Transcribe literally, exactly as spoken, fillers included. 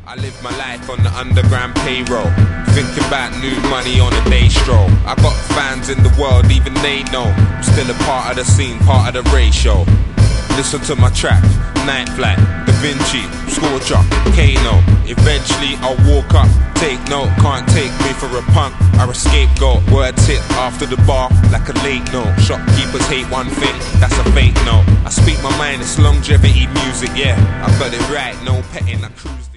I live my life on the underground payroll, thinking about new money on a day stroll. I got fans in the world, even they know I'm still a part of the scene, part of the ratio. Listen to my track, Night Flight, Da Vinci, Scorcher, Kano. Eventually I'll walk up, take note. Can't take me for a punk or a scapegoat. Words hit after the bar like a late note. Shopkeepers hate one thing, that's a fake note. I speak my mind, it's longevity music, yeah. I got it right, no petting, I cruise.